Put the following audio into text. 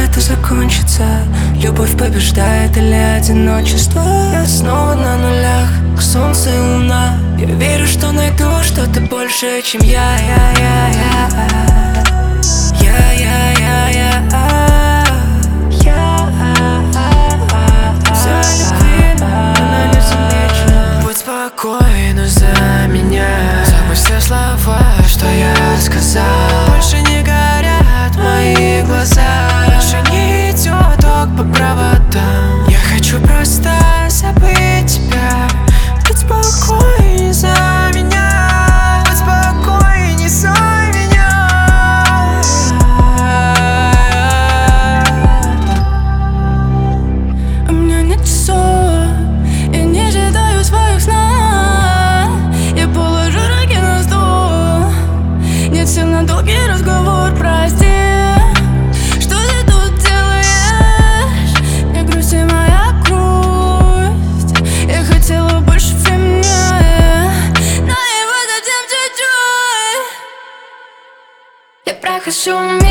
это закончится? Любовь побеждает или одиночество? Я снова на нулях, к солнцу и луна. Я верю, что найду что-то большее, чем я. Будь спокойна за меня, забудь все слова, что я сказал. Больше не горят мои глаза, больше не идет ток по проводам. Я хочу просто забыть тебя. Будь спокойна за меня, будь спокойна за меня. У меня нет часов, я не ожидаю своих снов. Я положу руки на стол, нет сил на долгий разговор, прости. Что ты тут делаешь? Не грусти, моя грусть. Я хотела больше меня, но его совсем чуть-чуть. Я прохожу мимо.